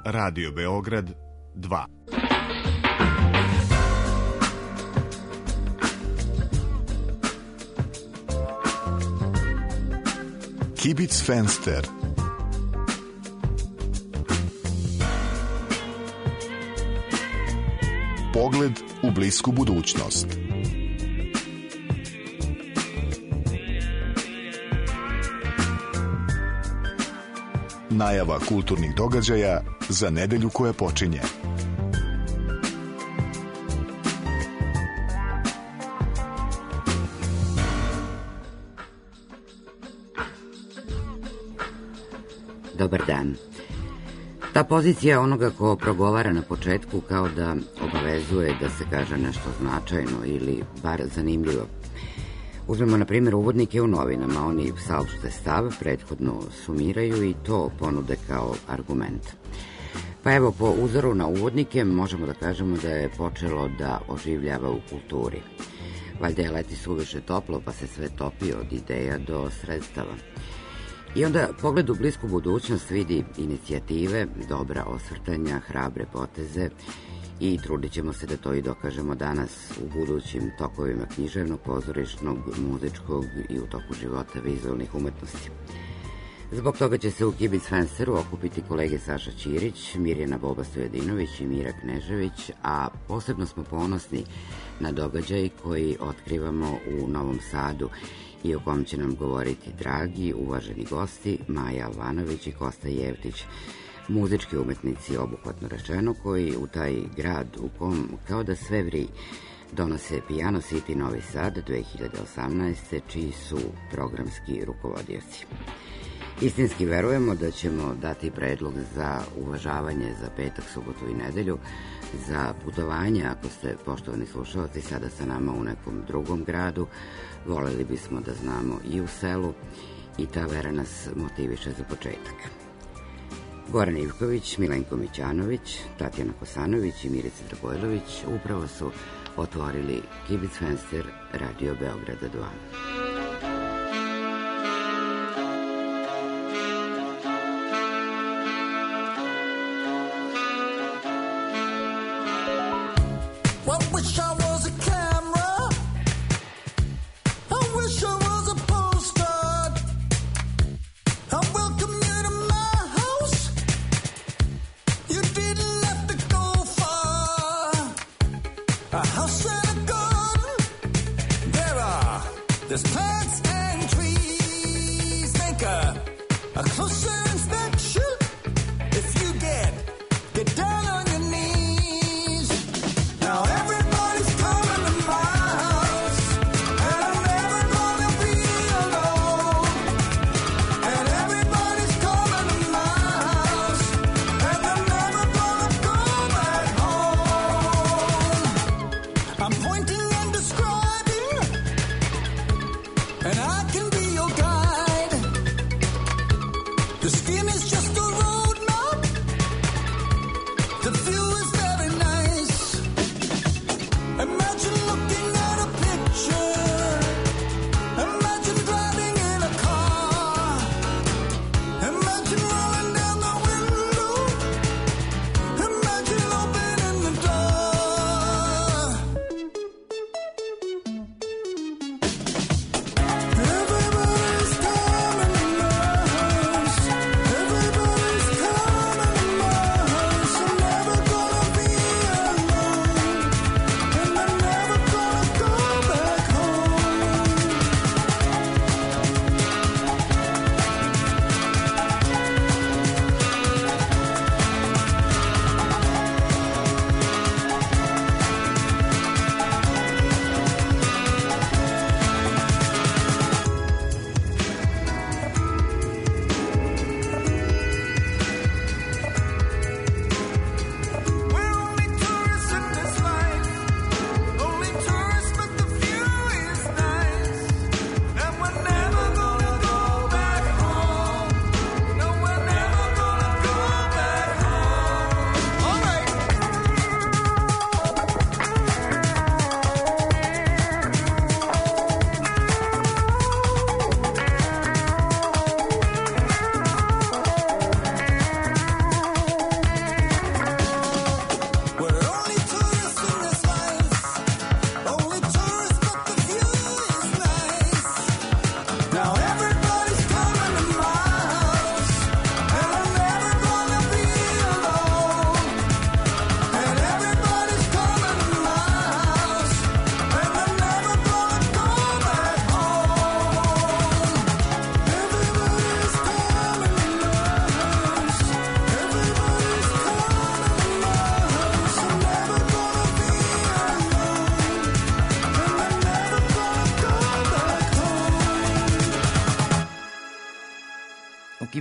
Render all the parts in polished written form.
Radio Beograd 2. Kibic Fenster. Pogled u blisku budućnost. Najava kulturnih događaja za nedelju koja počinje. Dobar dan. Ta pozicija onoga ko progovara na početku kao da obavezuje da se kaže nešto značajno ili bar zanimljivo. Uzmemo, na primjer, uvodnike u novinama. Oni saopšte stav, prethodno sumiraju i to ponude kao argument. Pa evo, po uzoru na uvodnike možemo da kažemo da je počelo da oživljava u kulturi. Valjda je leti suviše toplo, pa se sve topi od ideja do sredstava. I onda pogled u blisku budućnost vidi inicijative, dobra osvrtanja, hrabre poteze i trudit ćemo se da to i dokažemo danas u budućim tokovima književnog, pozorišnog, muzičkog i u toku života vizualnih umetnosti. Zbog toga će se u Kibic Fensteru okupiti kolege Saša Ćirić, Mirjana Boba Stojadinović i Mira Knežević, a posebno smo ponosni na događaj koji otkrivamo u Novom Sadu i o kom će nam govoriti dragi, uvaženi gosti Maja Alvanović i Kosta Jevtić, muzički umetnici obuhvatno rečeno, koji u taj grad u kom kao da sve vri donose Piano City Novi Sad 2018. čiji su programski rukovodioci. Istinski verujemo da ćemo dati predlog za uvažavanje za petak, subotu i nedelju, za putovanje, ako ste, poštovani slušalci, sada sa nama u nekom drugom gradu. Voleli bismo da znamo i u selu i ta vera nas motiviše za početak. Goran Ivković, Milenko Mićanović, Tatjana Kosanović i Milica Dragojlović upravo su otvorili Kibic Fenster Radio Beograda 2.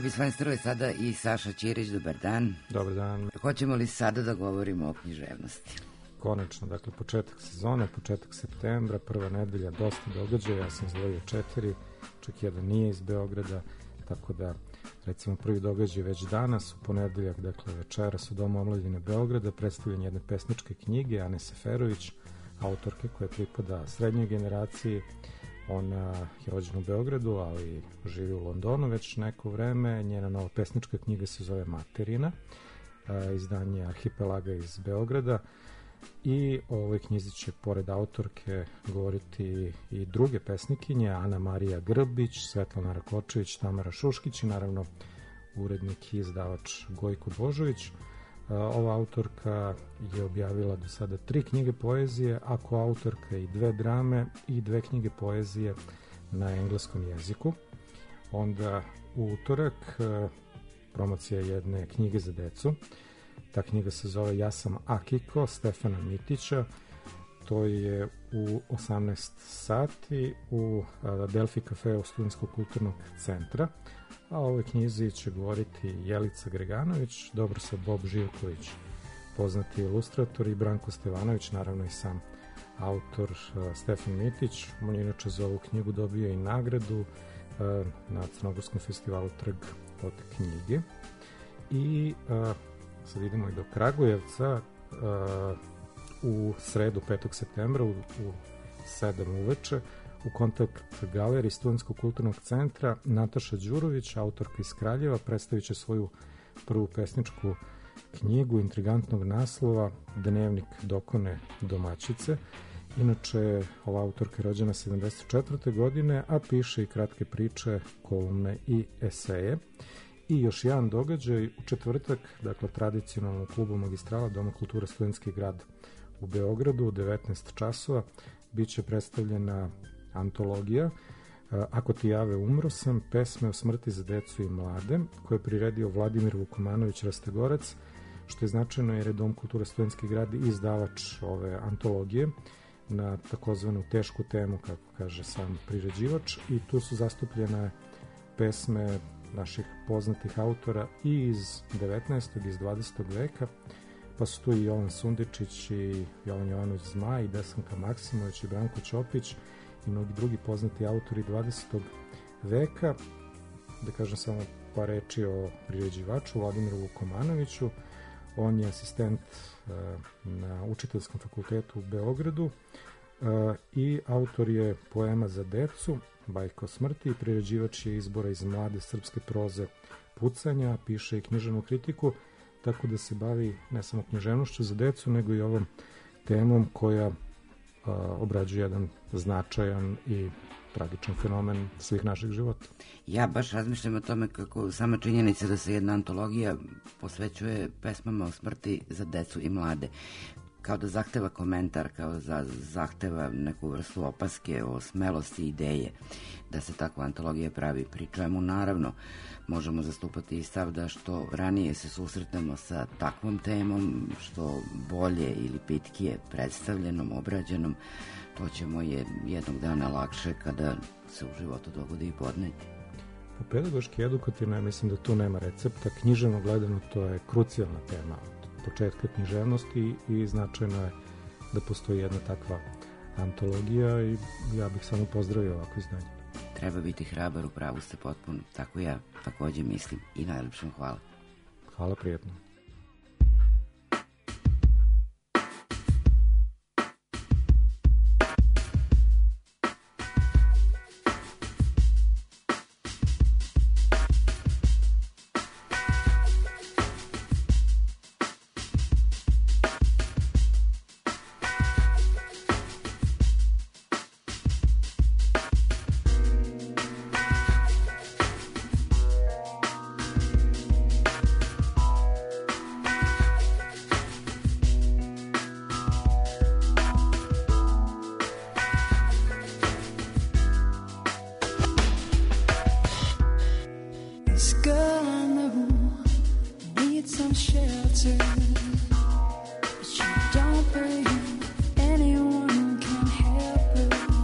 Kibis Fensteru je sada i Saša Ćirić, dobar dan. Dobar dan. Hoćemo li sada da govorimo o književnosti? Konačno, dakle, početak sezone, početak septembra, prva nedelja, dosta događaja, ja sam izdvojio 4, čak jedan nije iz Beograda, tako da, recimo, prvi događaj već danas, u ponedeljak, dakle, večeras u Domu omladine Beograda, predstavljanje jedne pesničke knjige, Ane Seferović, autorke koja pripada srednjoj generaciji. Ona je rođena u Beogradu, ali živi u Londonu već neko vreme. Njena nova pesnička knjiga se zove Materina, izdanje Arhipelaga iz Beograda. I o ovoj knjizi će, pored autorke, govoriti i druge pesnikinje, Ana Marija Grbić, Svetlana Rakočević, Tamara Šuškić i naravno urednik i izdavač Gojko Božović. Ova autorka je objavila do sada 3 knjige poezije, a koautorka i 2 drame i 2 knjige poezije na engleskom jeziku. Onda u utorak promocija jedne knjige za decu. Ta knjiga se zove Ja sam Akiko, Stefana Mitića. To je u 18 sati u Delfi kafeu Studentskog kulturnog centra. A o ovoj knjizi će govoriti Jelica Greganović, Dobrosav Bob Živković, poznati ilustrator, i Branko Stevanović, naravno i sam autor Stefan Mitić. On je inače za ovu knjigu dobio i nagradu na Crnogorskom festivalu Trg od knjige. I sad idemo i do Kragujevca. U sredu 5. septembra u 7 uveče u Kontakt galeriji Studentskog kulturnog centra Nataša Đurović, autorka iz Kraljeva, predstavit će svoju prvu pesničku knjigu intrigantnog naslova Dnevnik dokone domaćice. Inače, ova autorka je rođena 74. godine, a piše i kratke priče, kolumne i eseje. I još jedan događaj u četvrtak, dakle tradicionalno u klubu Magistrala Doma kulture Studentski grad u Beogradu u 19 časova biće predstavljena antologija Ako ti jave umro sam, pesme o smrti za decu i mlade, koje je priredio Vladimir Vukomanović Rastegorac, što je značajno jer je Dom kulture Studentski grad izdavač ove antologije na takozvanu tešku temu, kako kaže sam priređivač, i tu su zastupljene pesme naših poznatih autora i iz 19. i iz 20. veka, pa su tu i Jovan Sundičić i Jovan Jovanović Zmaj i Desanka Maksimović i Branko Ćopić i mnogi drugi poznati autori 20. veka. Da kažem samo par reči o priređivaču Vladimiru Vukomanoviću. On je asistent na Učiteljskom fakultetu u Beogradu i autor je poema za decu, Bajka o smrti, i priređivač je izbora iz mlade srpske proze Pucanja, piše i književnu kritiku, tako da se bavi ne samo književnošću za decu, nego i ovom temom koja obrađuje jedan značajan i tragičan fenomen svih naših života. Ja baš razmišljam o tome kako sama činjenica da se jedna antologija posvećuje pesmama o smrti za decu i mlade, kao da zahteva komentar, kao da zahteva neku vrstu opaske o smelosti ideje da se takva antologija pravi, pri čemu naravno možemo zastupati i stav da što ranije se susretnemo sa takvom temom, što bolje ili pitkije predstavljenom, obrađenom, to ćemo je jednog dana lakše kada se u životu dogodi i podneti. Po pedagoški edukativno, ja mislim da tu nema recepta. Književno gledano to je krucijalna tema od početka književnosti i značajno je da postoji jedna takva antologija i ja bih samo pozdravio ovako izdanje. Treba biti hrabar, u pravu ste potpuno, tako ja takođe mislim, i najlepšom hvala. Hvala, prijetno.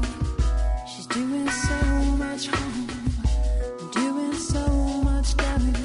Doing so much harm, doing so much damage.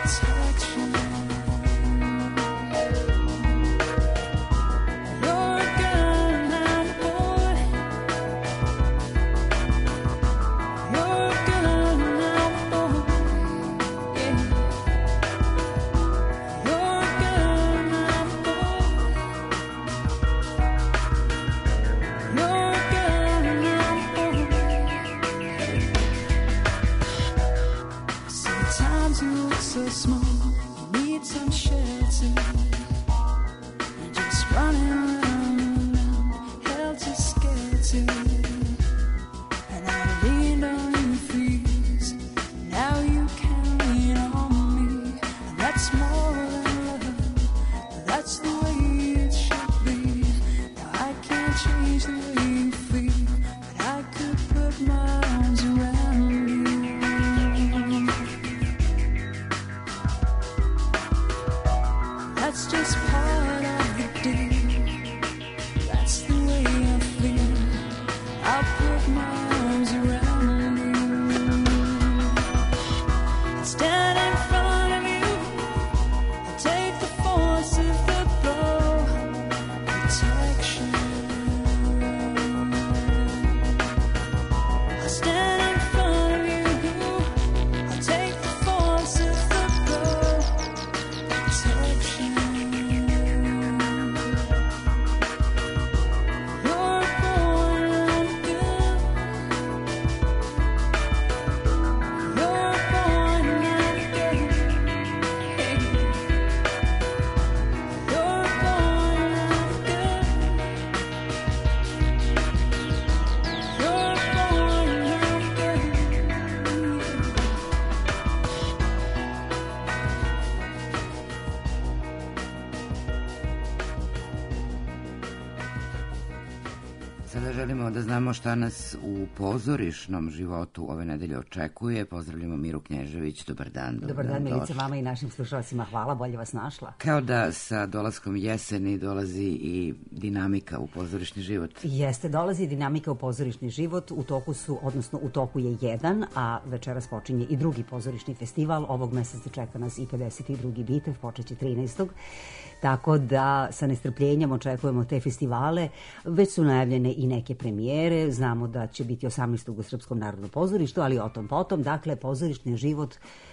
Sada želimo da znamo šta nas u pozorišnom životu ove nedelje očekuje. Pozdravljamo Miru Knježević. Dobar dan. Dobar dan, Milice, vama i našim slušalcima. Hvala, bolje vas našla. Kao da sa dolaskom jeseni dolazi i dinamika u pozorišni život. Jeste, dolazi dinamika u pozorišni život. U toku je jedan, a večeras počinje i drugi pozorišni festival. Ovog meseca čeka nas i 52. bitev, počeće 13. Tako da sa nestrpljenjem očekujemo te festivale. Već su najavljene i neke premijere. Znamo da će biti 18. u Srpskom narodnom pozorištu, ali o tom potom. Dakle, pozorišni život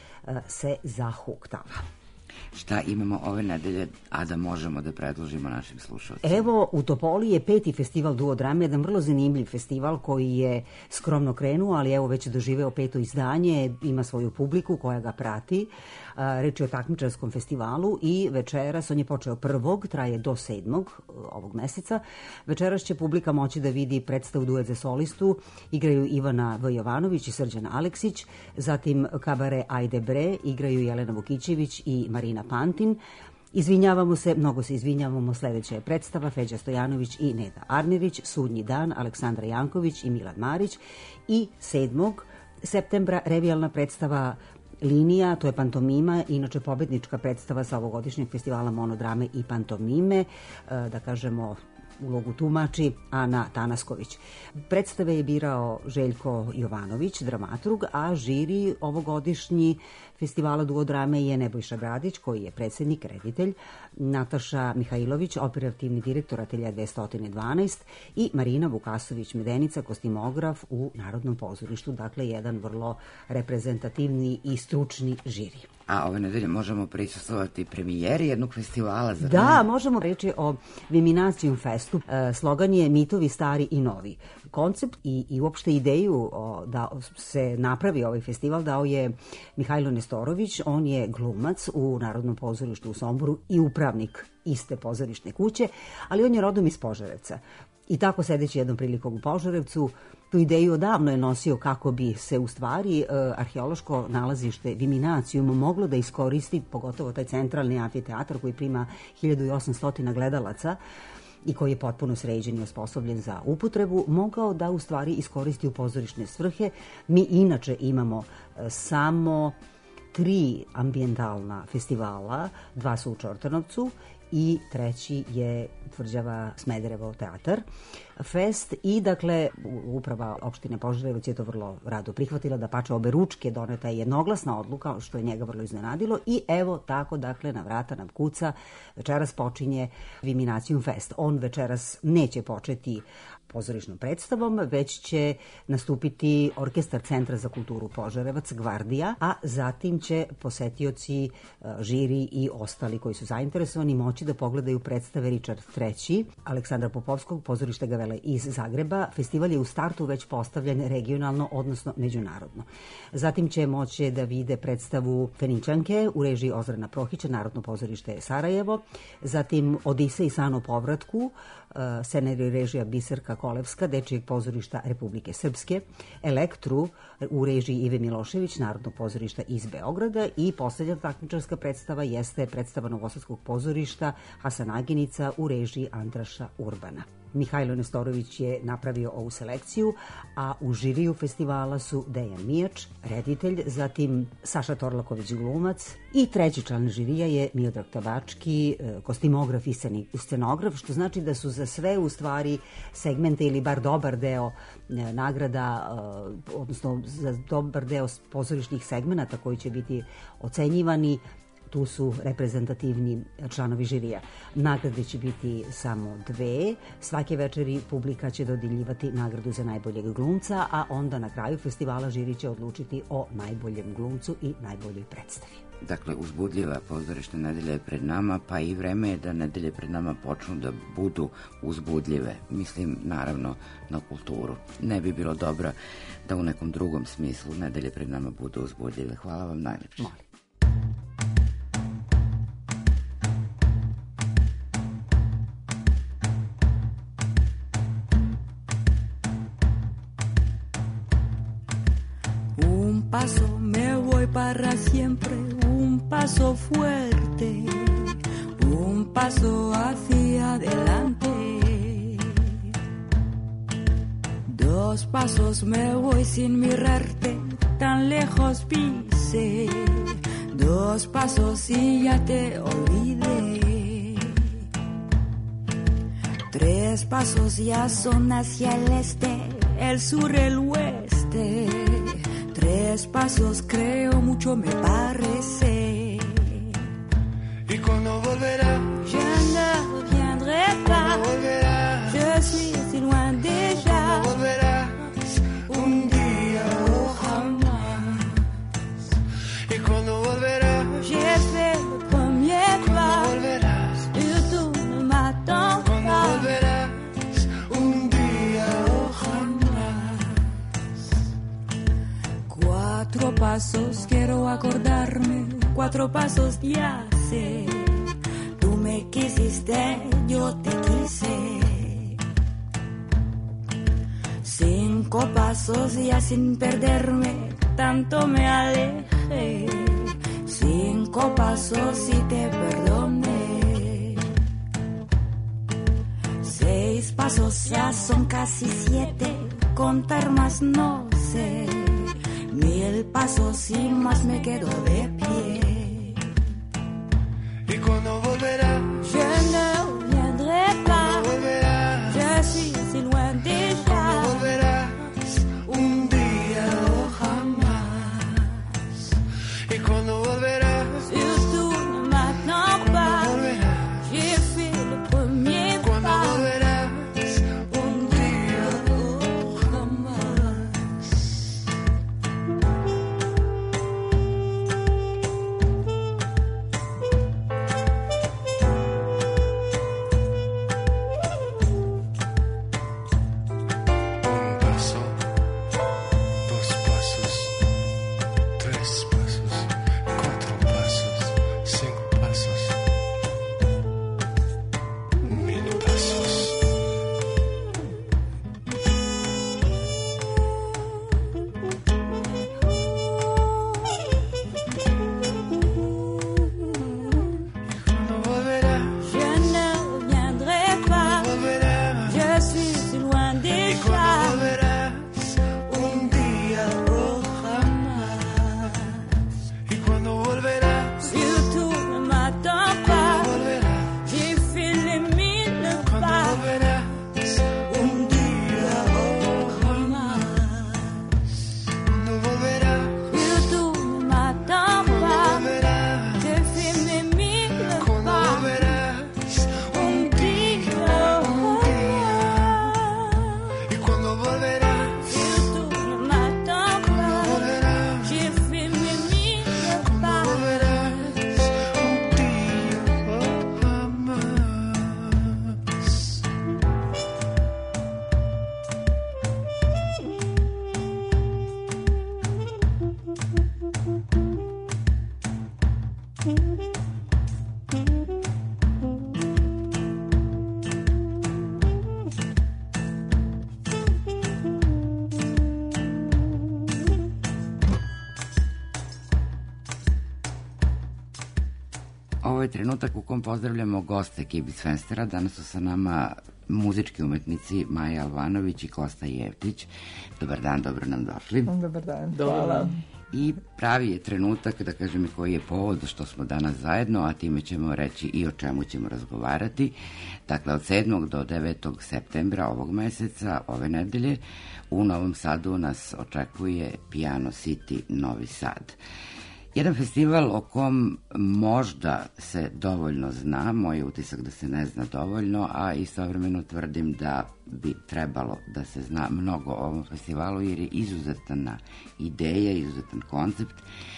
se zahuktava. Šta imamo ove nedelje, a da možemo da predložimo našim slušalcima? Evo, u Topoli je 5. festival duodrame, jedan vrlo zanimljiv festival koji je skromno krenuo, ali evo već je doživeo 5. izdanje, ima svoju publiku koja ga prati. Reč je o takmičarskom festivalu i večeras, on je počeo 1. traje do 7. ovog meseca. Večeras će publika moći da vidi predstavu Duet za solistu. Igraju Ivana V. Jovanović i Srđan Aleksić, zatim kabare Ajde bre, igraju Jelena Vukićević i Marina Pantin. Mnogo se izvinjavamo, sledeća je predstava Feđa Stojanović i Neda Arnerić, Sudnji dan Aleksandra Janković i Milan Marić i 7. septembra revijalna predstava Linija, to je pantomima, inače pobednička predstava sa ovogodišnjeg festivala monodrame i pantomime, da kažemo ulogu tumači Ana Tanasković. Predstave je birao Željko Jovanović, dramaturg, a žiri ovogodišnji festivala duodrame je Nebojša Bradić, koji je predsjednik, reditelj, Nataša Mihajlović, operativni direktor Atelja 212 i Marina Vukasović-Medenica, kostimograf u Narodnom pozorištu. Dakle, jedan vrlo reprezentativni i stručni žiri. A ove nedelje možemo prisustvovati premijeri jednog festivala. Da, možemo reći o Viminacijum festu. Slogan je Mitovi stari i novi. Koncept i uopšte ideju da se napravi ovaj festival dao je Mihajlo Nestorović. On je glumac u Narodnom pozorištu u Somboru i upravnik iste pozorišne kuće, ali on je rodom iz Požarevca. I tako, sedeći jednom prilikom u Požarevcu, tu ideju odavno je nosio kako bi se u stvari arheološko nalazište Viminacijum moglo da iskoristi, pogotovo taj centralni amfiteatar koji prima 1800 gledalaca i koji je potpuno sređen i osposobljen za upotrebu, mogao da u stvari iskoristi u pozorišne svrhe. Mi inače imamo samo 3 ambijentalna festivala, 2 su u Čortanovcu i treći je Tvrđava Smederevo teatar fest i dakle uprava opštine Požarevac je to vrlo rado prihvatila, da pače obe ručke, doneta je jednoglasna odluka što je njega vrlo iznenadilo i evo tako dakle na vrata nam kuca, večeras počinje Viminacijum fest. On večeras neće početi pozorišnom predstavom, već će nastupiti Orkestar Centra za kulturu Požarevac, Gvardija, a zatim će posetioci, žiri i ostali koji su zainteresovani moći da pogledaju predstave Richard III, Aleksandra Popovskog, pozorište Gavele iz Zagreba. Festival je u startu već postavljen regionalno, odnosno međunarodno. Zatim će moći da vide predstavu Feničanke u režiji Ozrana Prohića, Narodno pozorište Sarajevo, zatim Odisej san o povratku, scenarij režija Biserka Kolevska, Dečijeg pozorišta Republike Srpske, Elektru u režiji Ive Milošević, Narodnog pozorišta iz Beograda i poslednja takmičarska predstava jeste predstava Novosadskog pozorišta Hasan Aginica u režiji Andraša Urbana. Mihajlo Nestorović je napravio ovu selekciju, a u žiriju festivala su Dejan Mijač, reditelj, zatim Saša Torlaković, glumac i treći član žirija je Miodrag Tabački, kostimograf i scenograf, što znači da su za sve u stvari segmente ili bar dobar deo nagrada, odnosno za dobar deo pozorišnih segmenata koji će biti ocenjivani, tu su reprezentativni članovi žirija. Nagrade će biti samo 2. Svake večeri publika će dodijeljivati nagradu za najboljeg glumca, a onda na kraju festivala žiri će odlučiti o najboljem glumcu i najboljoj predstavi. Dakle, uzbudljiva pozorišna nedelja je pred nama, pa i vreme je da nedelje pred nama počnu da budu uzbudljive. Mislim, naravno, na kulturu. Ne bi bilo dobro da u nekom drugom smislu nedelje pred nama budu uzbudljive. Hvala vam najljepše. Paso me voy para siempre, un paso fuerte, un paso hacia adelante. 2 pasos me voy sin mirarte, tan lejos pise. 2 pasos y ya te olvidé. 3 pasos ya son hacia el este, el sur, el oeste. 3 pasos creo mucho me parece. ¿Y cuando volverá? Je ne reviendrai pas. Je suis si loin déjà. ¿Cuándo volverás? Un día o jamás. ¿Y cuando volverás? J'ai fait le premier pas. ¿Cuándo volverás? Et tu ne m'attends ¿Cuándo pas. volverás? Un día o jamás. 4 pasos quiero acordarme, 4 pasos ya sé. Tú me quisiste, yo te quise. 5 pasos ya sin perderme, tanto me alejé. 5 pasos y te perdoné. 6 pasos ya son casi 7, contar más no sé. 1000 pasos y más me quedo de pie. ¿Y cuando volverás? Je ne reviendrai pas. ¿Cuándo volverás? Je suis si loin déjà. ¿Cuándo volverás? Un día o jamás. ¿Y cuando volverás? Si tú ne m'attends pas. ¿Cuándo volverás? J'ai fait le premier ¿Cuándo pas. volverás? Un día o jamás. Ovo je trenutak u kom pozdravljamo goste Kibic Fenstera. Danas su sa nama muzički umetnici Maja Alvanović i Kosta Jevtić. Dobar dan, dobro nam došli. Dobar dan, hvala. I pravi je trenutak da kažem i koji je povod što smo danas zajedno, a time ćemo reći i o čemu ćemo razgovarati. Dakle, od 7. do 9. septembra ovog meseca, ove nedelje, u Novom Sadu nas očekuje Piano City Novi Sad. Jedan festival o kom možda se dovoljno zna, moj je utisak da se ne zna dovoljno, a istovremeno tvrdim da bi trebalo da se zna mnogo o ovom festivalu jer je izuzetna ideja, izuzetan koncept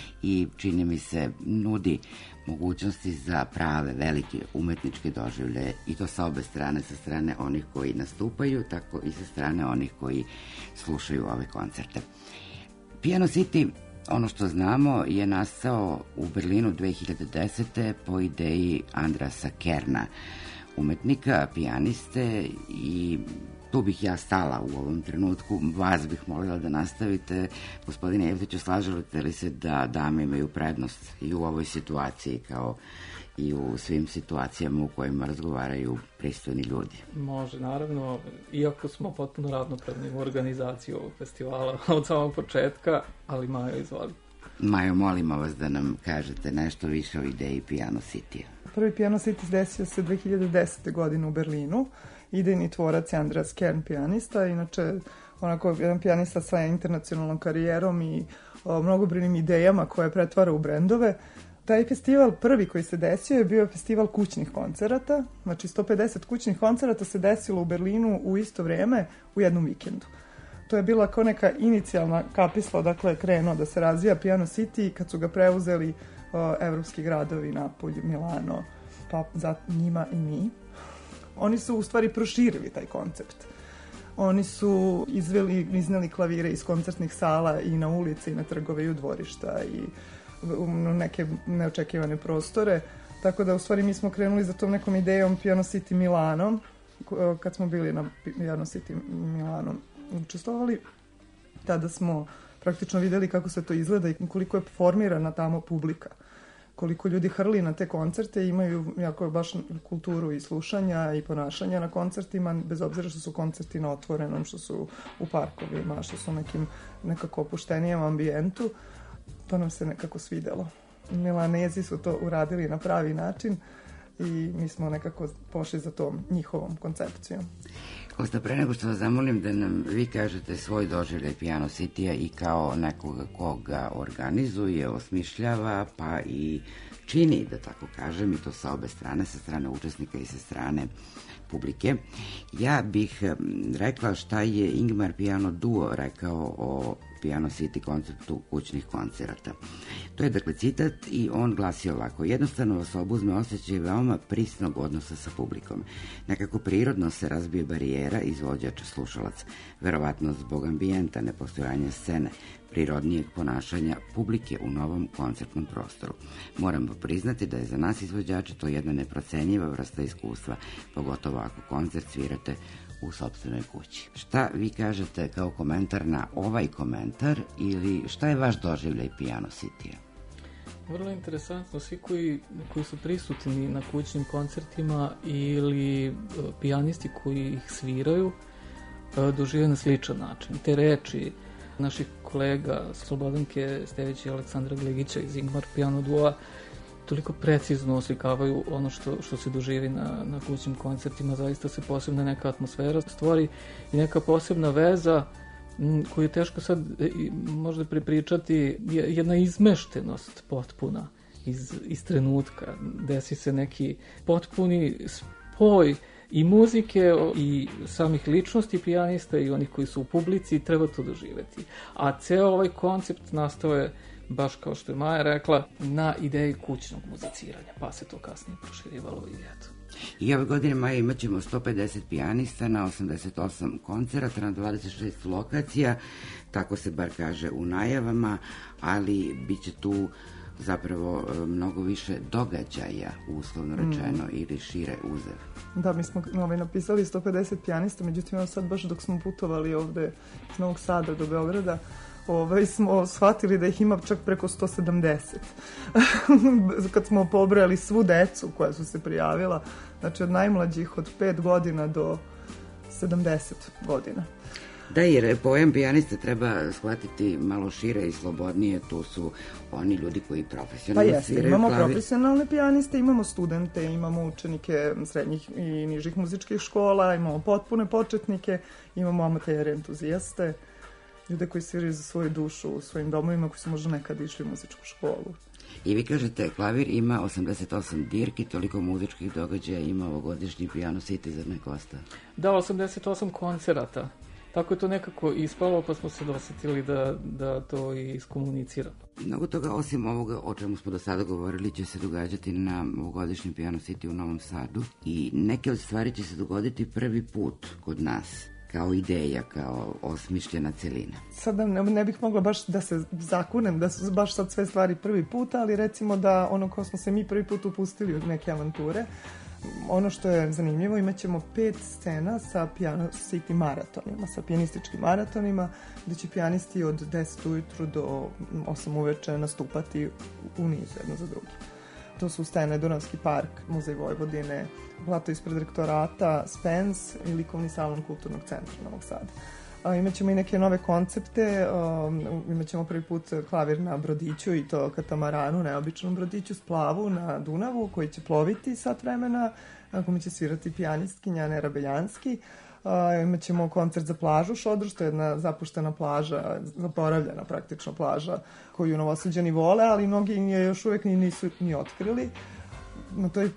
i čini mi se nudi mogućnosti za prave, velike umetničke doživlje i to sa obe strane, sa strane onih koji nastupaju, tako i sa strane onih koji slušaju ove koncerte. Piano City, ono što znamo, je nastao u Berlinu 2010. po ideji Andrasa Kerna, umetnika, pijaniste, i tu bih ja stala u ovom trenutku. Vas bih molila da nastavite. Gospodine Jevtiću, slažete li se da dame imaju prednost i u ovoj situaciji kao i u svim situacijama u kojima razgovaraju pristojni ljudi? Može, naravno, iako smo potpuno ravnopravni u organizaciji ovog festivala od samog početka, ali Majo, izvoli. Majo, molimo vas da nam kažete nešto više o ideji Piano City. Prvi Piano City desio se 2010. godine u Berlinu. Idejni tvorac je Andreas Kern, pijanista, inače onako jedan pijanista sa internacionalnom karijerom i mnogobrojnim idejama koje pretvara u brendove. Taj festival prvi koji se desio je bio festival kućnih koncerata, znači 150 kućnih koncerata se desilo u Berlinu u isto vrijeme u jednom vikendu. To je bila kao neka inicijalna kapisla, dakle je krenuo da se razvija Piano City kad su ga preuzeli evropski gradovi, Napolj, Milano, pa za njima i mi. Oni su u stvari proširili taj koncept. Oni su izneli klavire iz koncertnih sala i na ulice i na trgove i u dvorišta i u neke neočekivane prostore. Tako da u stvari mi smo krenuli za tom nekom idejom Piano City Milano, kad smo bili na Piano City Milano učestvovali. Tada smo praktično vidjeli kako se to izgleda i koliko je formirana tamo publika. Koliko ljudi hrli na te koncerte, imaju jako baš kulturu i slušanja i ponašanja na koncertima, bez obzira što su koncerti na otvorenom, što su u parkovima, što su nekim nekako opuštenijem ambijentu. To nam se nekako svidelo. Milanezi su to uradili na pravi način i mi smo nekako pošli za tom njihovom koncepcijom. Kosta, pre nego što vas zamolim da nam vi kažete svoj doživljaj Piano City-a i kao nekoga koga organizuje, osmišljava, pa i čini, da tako kažem, i to sa obe strane, sa strane učesnika i sa strane publike. Ja bih rekla šta je Ingmar Piano Duo rekao o Piano City konceptu kućnih koncerata. To je dakle citat i on glasi ovako: jednostavno vas obuzme osjećaj veoma prisnog odnosa sa publikom. Nekako prirodno se razbije barijera izvođač slušalac, verovatno zbog ambijenta, nepostojanja scene, prirodnijeg ponašanja publike u novom koncertnom prostoru. Moramo priznati da je za nas izvođače to jedna neprocenjiva vrsta iskustva, pogotovo ako koncert svirate u sopstvenoj kući. Šta vi kažete kao komentar na ovaj komentar ili šta je vaš doživljaj Piano City-a? Vrlo interesantno, svi koji su prisutni na kućnim koncertima ili pijanisti koji ih sviraju dožive na sličan način. Te reči naših kolega Slobodanke Stević i Aleksandra Gligića iz Ingmar Piano Duo toliko precizno oslikavaju ono što se doživi na kućnim koncertima. Zaista se posebna neka atmosfera stvori i neka posebna veza koju je teško sad možda prepričati, jedna izmeštenost potpuna iz trenutka. Desi se neki potpuni spoj i muzike i samih ličnosti pijanista i onih koji su u publici, treba to doživeti. A ceo ovaj koncept nastao je, baš kao što je Maja rekla, na ideji kućnog muziciranja, pa se to kasnije proširivalo i eto. I ove godine, Maja, imat ćemo 150 pijanista na 88 koncerata na 26 lokacija, tako se bar kaže u najavama, ali bit će tu zapravo mnogo više događaja, uslovno rečeno, ili šire uzev. Da, mi smo napisali 150 pijanista, međutim, evo sad baš dok smo putovali ovde iz Novog Sada do Beograda, smo shvatili da ih ima čak preko 170. Kad smo pobrojali svu decu koja su se prijavila, znači od najmlađih od 5 godina do 70 godina. Da, jer pojam pijaniste treba shvatiti malo šire i slobodnije, tu su oni ljudi koji profesionalno sviraju imamo klavir. profesionalne pijaniste, imamo studente, imamo učenike srednjih i nižih muzičkih škola, imamo potpune početnike, imamo amatere, entuzijaste, ljude koji sviraju za svoju dušu u svojim domovima, koji su možda nekad išli u muzičku školu. I vi kažete, klavir ima 88 dirki, toliko muzičkih događaja ima ovogodišnji Piano City, zar ne, Kosta? Da, 88 koncerata. Tako je to nekako ispalo, pa smo se dosetili da to i iskomuniciramo. Mnogo toga, osim ovoga o čemu smo do sada govorili, će se događati na ovogodišnjem Piano City u Novom Sadu. I neke od stvari će se dogoditi prvi put kod nas, kao ideja, kao osmišljena celina. Sada ne bih mogla baš da se zakunem, da su baš sad sve stvari prvi put, ali recimo da ono kao smo se mi prvi put upustili u neke avanture, ono što je zanimljivo, imat ćemo 5 scena sa Piano City maratonima, sa pijanističkim maratonima, gde će pijanisti od 10 ujutru do 8 uveče nastupati u nizu jedno za drugi. To su scene Dunavski park, Muzej Vojvodine, plato ispred rektorata, Spens i likovni salon Kulturnog centra Novog Sada. Imaćemo i neke nove koncepte, imaćemo prvi put klavir na brodiću i to katamaranu, neobičnom brodiću, splavu na Dunavu koji će ploviti sat vremena, kome će svirati pijanistkinja Nera Beljanski. Imaćemo koncert za plažu Šodr, što je jedna zapuštena plaža, zaboravljena praktično plaža koju Novosađani vole, ali mnogi je još uvek nisu ni otkrili. Na toj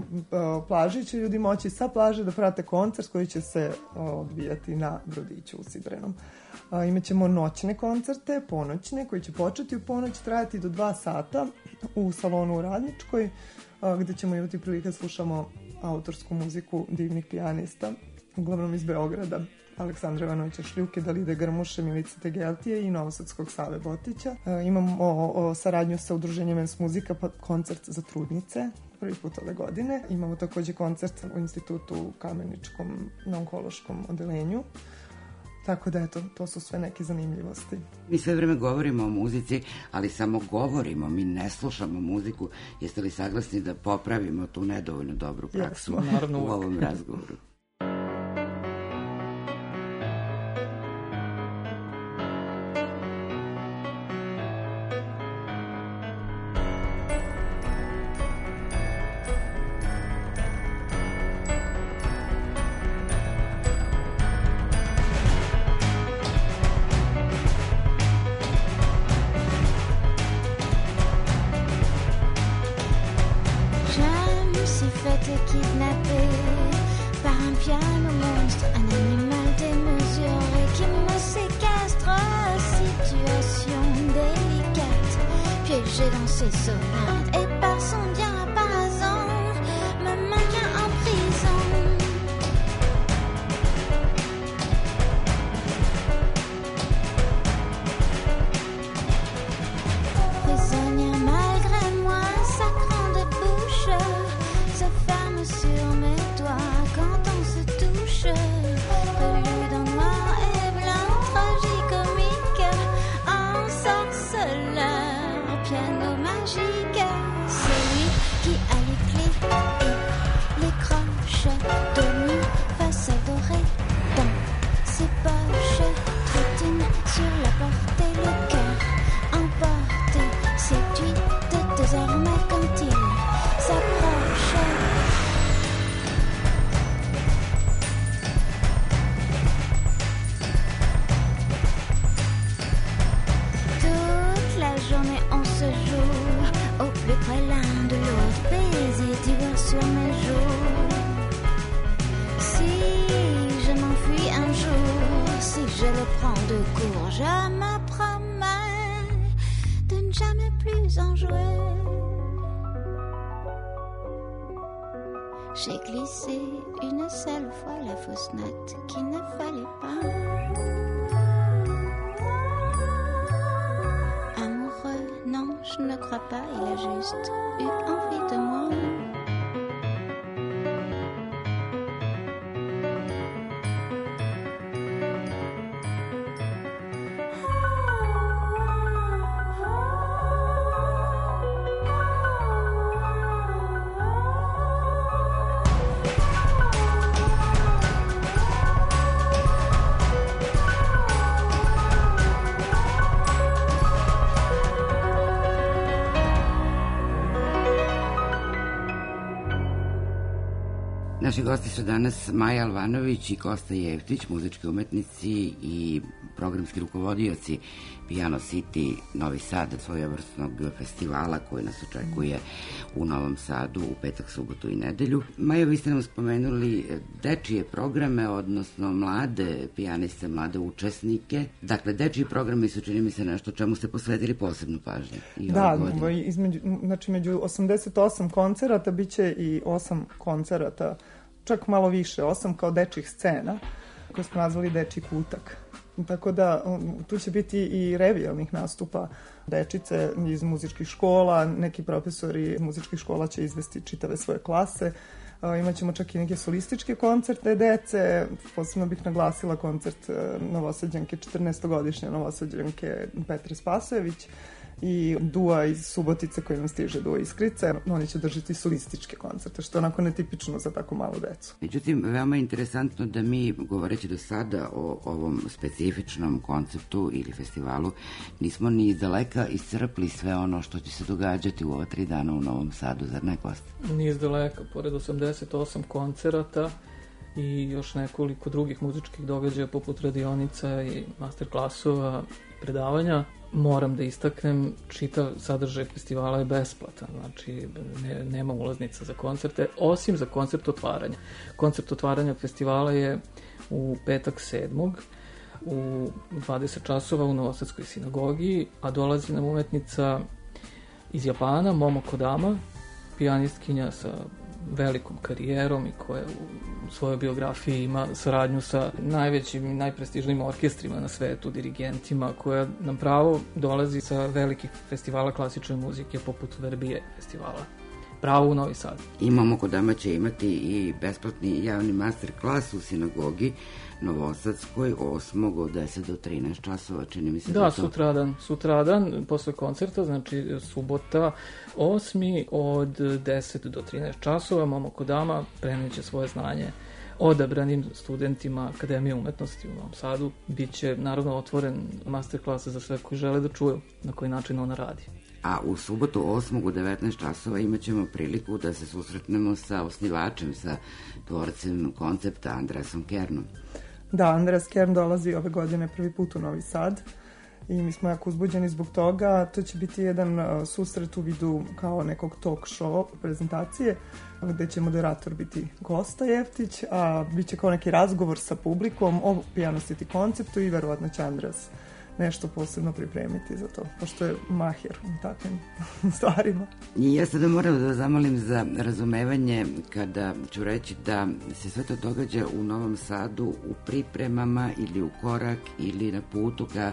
plaži će ljudi moći sa plaže da prate koncert koji će se odvijati na brodiću u Sidrenom. Imaćemo noćne koncerte, ponoćne, koji će početi u ponoć, trajati do 2 sata u salonu u Radničkoj, gde ćemo imati prilike da slušamo autorsku muziku divnih pijanista, uglavnom iz Beograda, Aleksandra Ivanovića Šljuke, Dalide Grmuše, Milice Tegeltije i novosadskog Save Botića. Imamo saradnju sa udruženjem Ens Muzika, pa koncert za trudnice, prvi put ove godine. Imamo takođe koncert u institutu Kameničkom na onkološkom odelenju. Tako da, eto, to su sve neke zanimljivosti. Mi sve vreme govorimo o muzici, ali samo govorimo, mi ne slušamo muziku. Jeste li saglasni da popravimo tu nedovoljno dobru praksu u ovom razgovoru? J'ai glissé une seule fois la fausse note qu'il ne fallait pas. Amoureux, non, je je ne crois pas, il a juste eu envie de moi. Naši gosti su danas Maja Alvanović i Kosta Jeftić, muzički umetnici i programski rukovodioci Piano City Novi Sad, svojevrsnog festivala koji nas očekuje u Novom Sadu u petak, subotu i nedelju. Maja, vi ste nam spomenuli dečije programe, odnosno mlade pijaniste, mlade učesnike. Dakle, dečiji programi su, čini mi se, nešto čemu ste posvetili posebnu pažnju. Da, među 88 koncerata bit će i 8 koncerata, čak malo više, 8 kao dečjih scena, koje smo nazvali Dečji kutak. Tako da tu će biti i revijalnih nastupa dečice iz muzičkih škola, neki profesori muzičkih škola će izvesti čitave svoje klase, imaćemo čak i neke solističke koncerte dece, posebno bih naglasila koncert Novosađanke, 14-godišnje Novosađanke Petre Spasojević i Dua iz Subotice koji nam stiže, Dua Iskrice. Oni će držati solističke koncerte, što je onako netipično za tako malu decu. Međutim, veoma je interesantno da mi, govoreći do sada o ovom specifičnom konceptu ili festivalu, nismo ni izdaleka iscrpli sve ono što će se događati u ova 3 dana u Novom Sadu, zar ne, Kosta? Ni izdaleka, pored 88 koncerata i još nekoliko drugih muzičkih događaja poput radionica i masterklasova, predavanja. Moram da istaknem, čitav sadržaj festivala je besplatan, znači nema ulaznica za koncerte, osim za koncert otvaranja. Koncert otvaranja festivala je u petak 7. u 20 časova u Novosadskoj sinagogi, a dolazi nam umetnica iz Japana, Momoko Dama, pijanistkinja sa velikom karijerom i koja u svojoj biografiji ima saradnju sa najvećim i najprestižnijim orkestrima na svetu, dirigentima, koja nam pravo dolazi sa velikih festivala klasične muzike poput Verbije festivala. Pravo u Novi Sad. I Momoko Dama će imati i besplatni javni master klas u sinagogi Novosadskoj 8. od 10 do 13 časova, čini mi se. Da, sutradan, posle koncerta, znači subota 8. od 10 do 13 časova, Momoko Dama preneće svoje znanje odabranim studentima Akademije umetnosti u Novom Sadu. Biće naravno otvoren masterklas za sve koji žele da čuju na koji način ona radi. A u subotu 8. u 19 časova imat ćemo priliku da se susretnemo sa osnivačem, sa tvorcem koncepta Andreasom Kernom. Da, Andreas Kern dolazi ove godine prvi put u Novi Sad i mi smo jako uzbuđeni zbog toga. To će biti jedan susret u vidu kao nekog talk show prezentacije, gde će moderator biti Kosta Jeftić, a bit će kao neki razgovor sa publikom o Piano City konceptu i verovatno će Andreas nešto posebno pripremiti za to, pošto je mahir u takvim stvarima. I ja sada moram da zamolim za razumevanje kada ću reći da se sve to događa u Novom Sadu u pripremama ili u korak ili na putu ka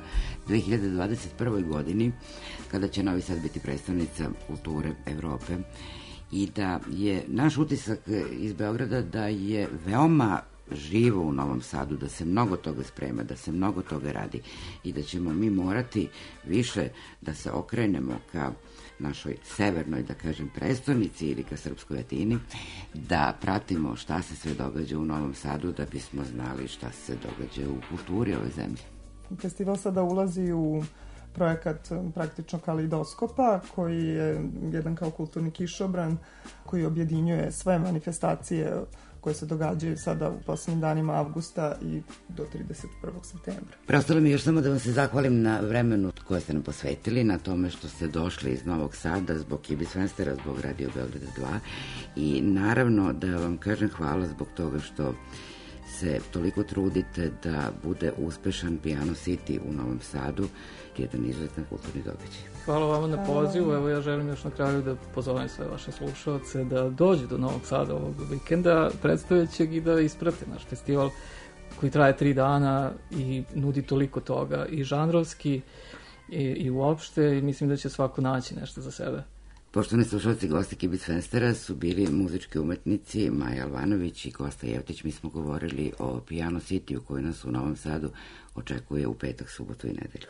2021. godini, kada će Novi Sad biti predstavnica kulture Evrope, i da je naš utisak iz Beograda da je veoma živo u Novom Sadu, da se mnogo toga sprema, da se mnogo toga radi i da ćemo mi morati više da se okrenemo ka našoj severnoj, da kažem, prestonici ili ka Srpskoj Atini, da pratimo šta se sve događa u Novom Sadu, da bismo znali šta se događa u kulturi ove zemlje. Festival sada ulazi u projekat praktično Kaleidoskopa, koji je jedan kao kulturni kišobran koji objedinjuje sve manifestacije koje se događaju sada u poslednjim danima avgusta i do 31. septembra. Preostalo mi još samo da vam se zahvalim na vremenu koje ste nam posvetili, na tome što ste došli iz Novog Sada zbog Kibitz Fenstera, zbog Radio Beograda 2 i naravno da vam kažem hvala zbog toga što se toliko trudite da bude uspešan Piano City u Novom Sadu, jedan izuzetan kulturni događaj. Hvala vama na pozivu, evo ja želim još na kraju da pozovem sve vaše slušalce da dođu do Novog Sada ovog vikenda predstavljaćeg i da isprate naš festival koji traje 3 dana i nudi toliko toga i žanrovski i uopšte, i mislim da će svako naći nešto za sebe. Poštovani slušalci, gosti Kibic Fenstera su bili muzički umetnici Maja Alvanović i Kosta Jevtić. Mi smo govorili o Piano City-u koji nas u Novom Sadu očekuje u petak, subotu i nedelju.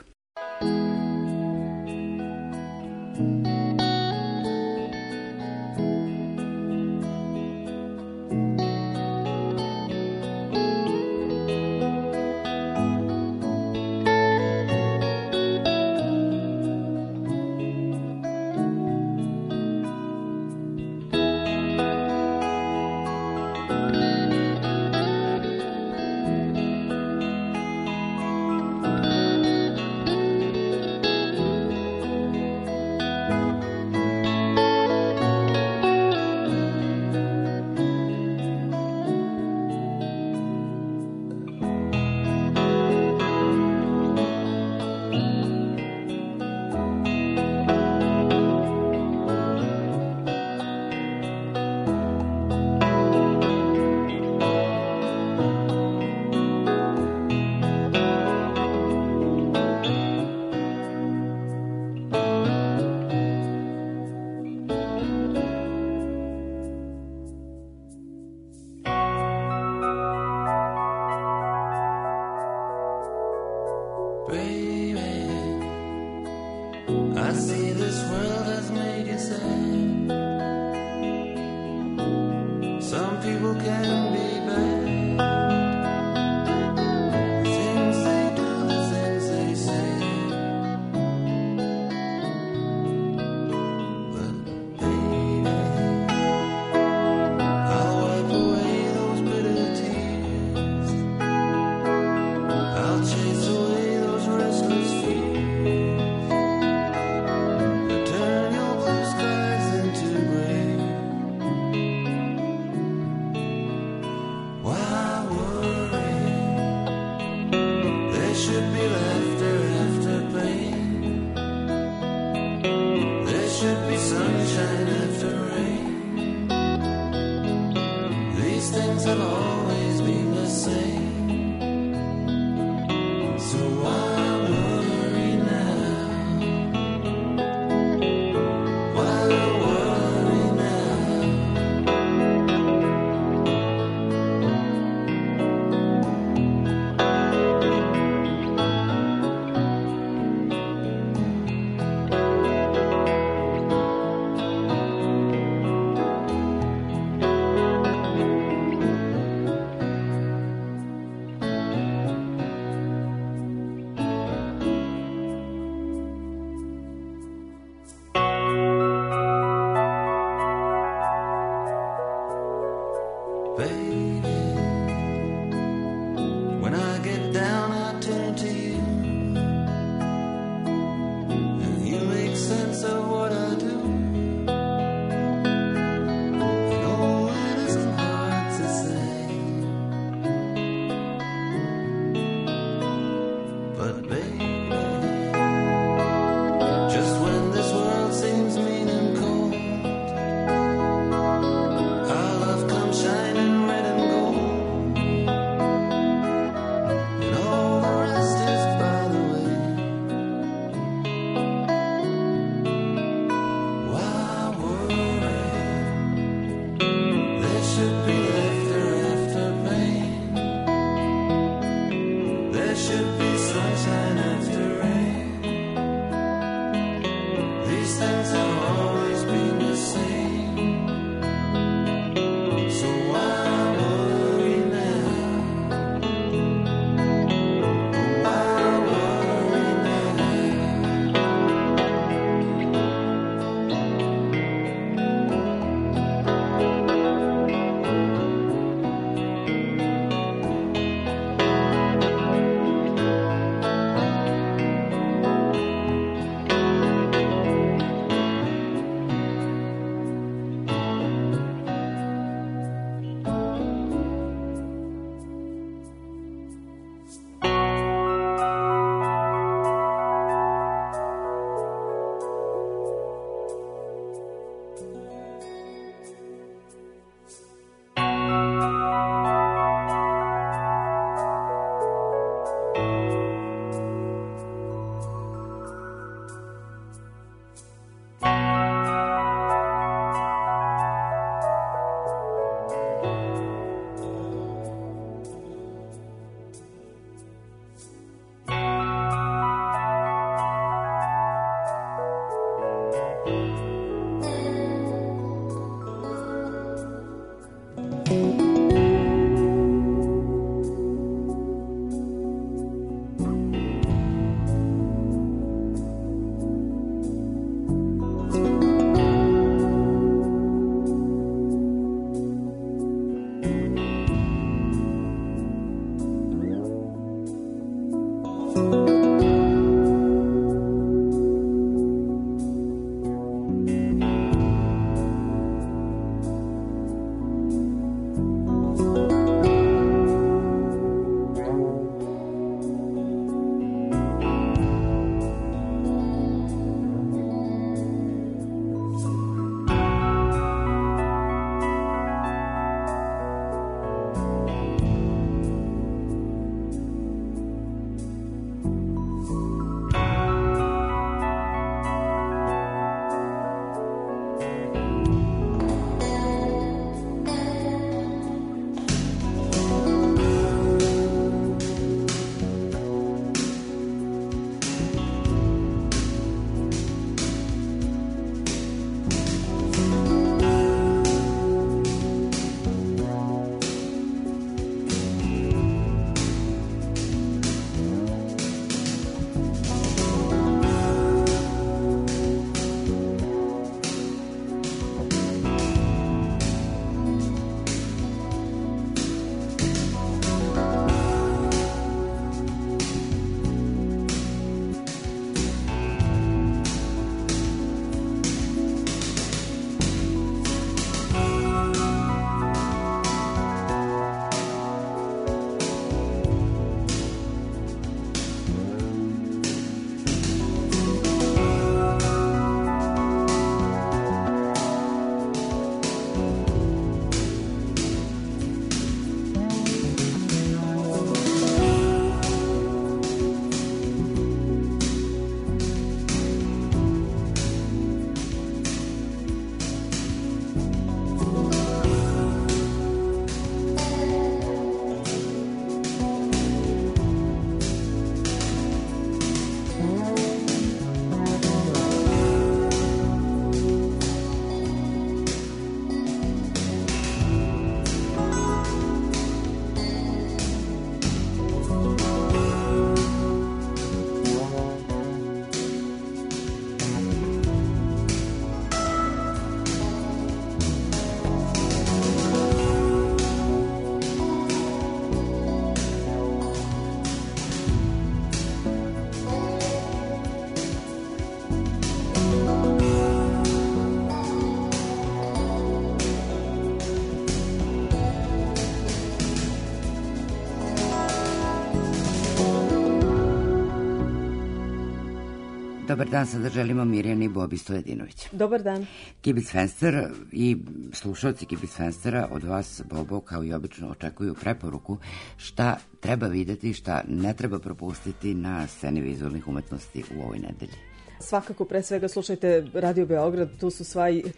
dobar dan, sada želimo Mirjani i Bobi Stojedinović. Dobar dan. Kibic Fenster i slušalci Kibic Fenstera od vas, Bobo, kao i obično očekuju preporuku šta treba videti, šta ne treba propustiti na sceni vizualnih umetnosti u ovoj nedelji. Svakako, pre svega, slušajte Radio Beograd, tu su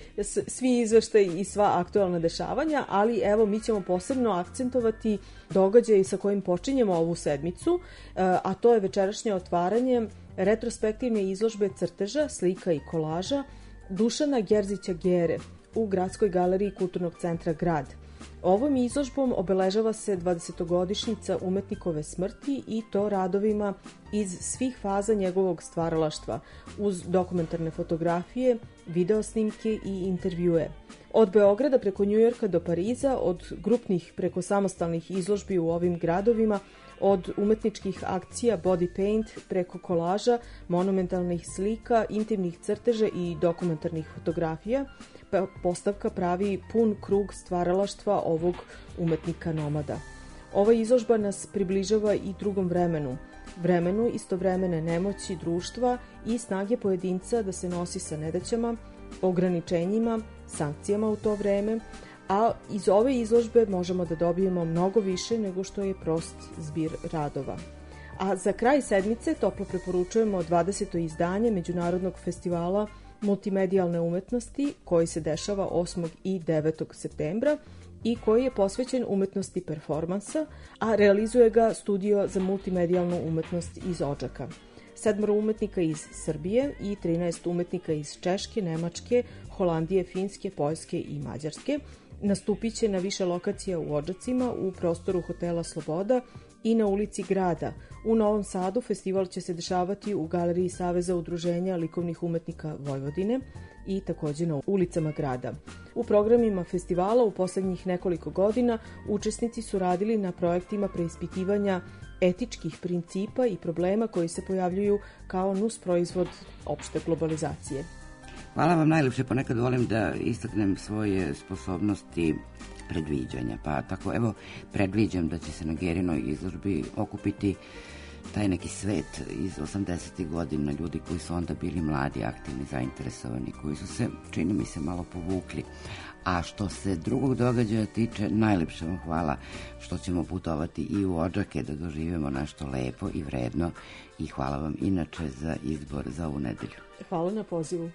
svi izveštaji i sva aktualna dešavanja, ali evo, mi ćemo posebno akcentovati događaj sa kojim počinjemo ovu sedmicu, a to je večerašnje otvaranje retrospektivne izložbe crteža, slika i kolaža Dušana Gerzića Gere u Gradskoj galeriji Kulturnog centra Grad. Ovom izložbom obeležava se 20-godišnjica umetnikove smrti i to radovima iz svih faza njegovog stvaralaštva, uz dokumentarne fotografije, videosnimke i intervjue. Od Beograda preko Njujorka do Pariza, od grupnih preko samostalnih izložbi u ovim gradovima, od umetničkih akcija body paint preko kolaža, monumentalnih slika, intimnih crteža i dokumentarnih fotografija, postavka pravi pun krug stvaralaštva ovog umetnika nomada. Ova izložba nas približava i drugom vremenu istovremene nemoći društva i snage pojedinca da se nosi sa nedaćama, ograničenjima, sankcijama u to vreme, a iz ove izložbe možemo da dobijemo mnogo više nego što je prost zbir radova. A za kraj sedmice toplo preporučujemo 20. izdanje Međunarodnog festivala multimedijalne umetnosti koji se dešava 8. i 9. septembra i koji je posvećen umetnosti performansa, a realizuje ga Studio za multimedijalnu umetnost iz Odžaka. 7 umetnika iz Srbije i 13 umetnika iz Češke, Nemačke, Holandije, Finske, Poljske i Mađarske nastupit će na više lokacija u Odžacima, u prostoru hotela Sloboda i na ulici Grada. U Novom Sadu festival će se dešavati u Galeriji Saveza udruženja likovnih umetnika Vojvodine i takođe na ulicama Grada. U programima festivala u poslednjih nekoliko godina učesnici su radili na projektima preispitivanja etičkih principa i problema koji se pojavljuju kao nusproizvod opšte globalizacije. Hvala vam najlepše, ponekad volim da istaknem svoje sposobnosti predviđanja, pa tako evo predviđam da će se na Gerinoj izložbi okupiti taj neki svet iz 80. godina, ljudi koji su onda bili mladi, aktivni, zainteresovani, koji su se, čini mi se, malo povukli. A što se drugog događaja tiče, najlepše vam hvala što ćemo putovati i u Odžake da doživimo nešto lepo i vredno i hvala vam inače za izbor za ovu nedelju. Hvala na pozivu.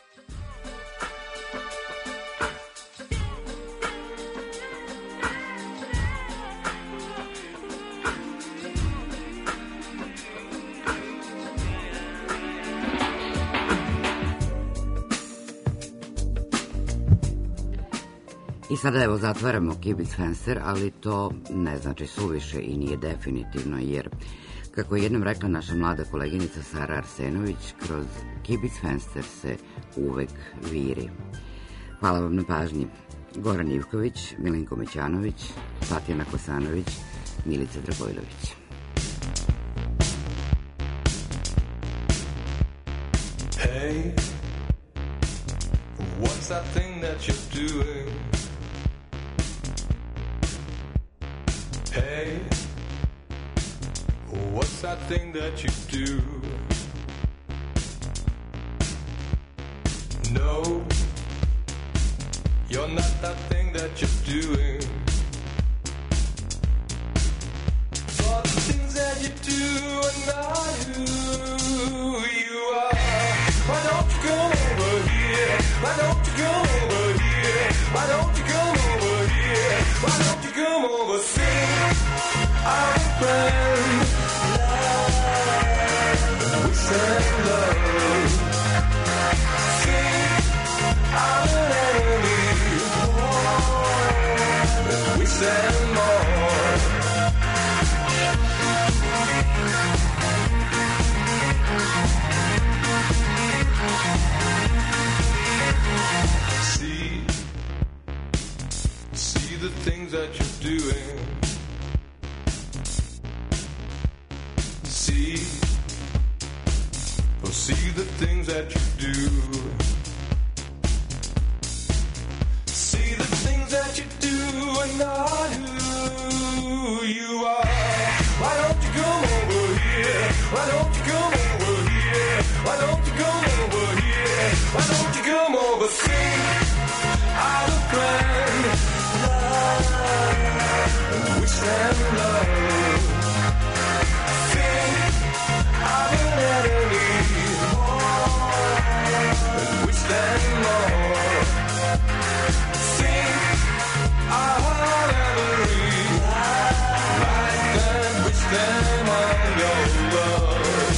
I sada evo zatvaramo Kibic Fenster, ali to ne znači suviše i nije definitivno, jer kako je jednom rekla naša mlada koleginica Sara Arsenović, kroz Kibic Fenster se uvek viri. Hvala vam na pažnji. Goran Ivković, Milenko Mećanović, Tatjana Kosanović, Milica Dragojlović. Hey, what's that thing that you're doing? Hey, what's that thing that you do? No, you're not that thing that you're doing. But the things that you do are not who you are. Why don't you come over here? Why don't you come over here? Why don't you come over here? Why don't you come over? Sing our friend, love, we send love. Sing our enemy, war, we send more. See the things that you're doing. See the things that you do. See the things that you do are not who you are. Why don't you come over here? Why don't you come over here? Why don't you friend, love, and wish them love. Think of an enemy, and wish them more. Think of every life and wish them all your love.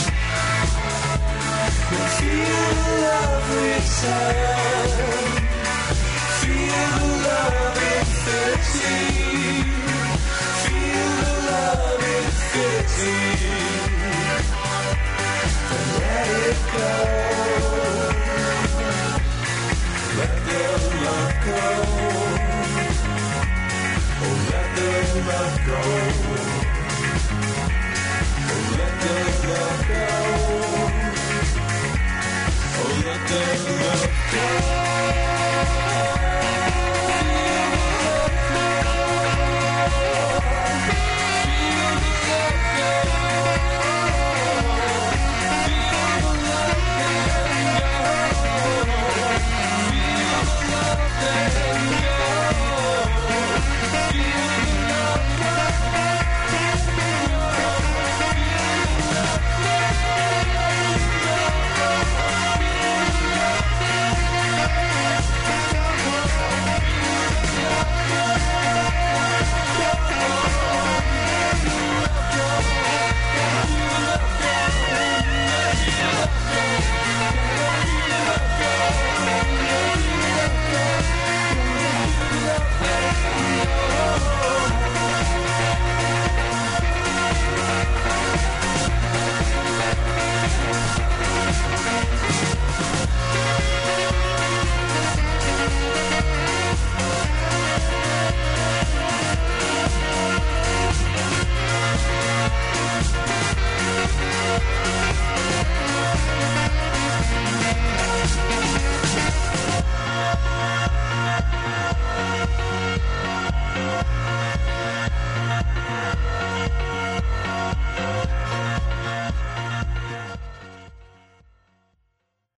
Feel the love return. Feel the love infinity. Feel the love infinity. And let it go. Let the love go. Oh, let the love go.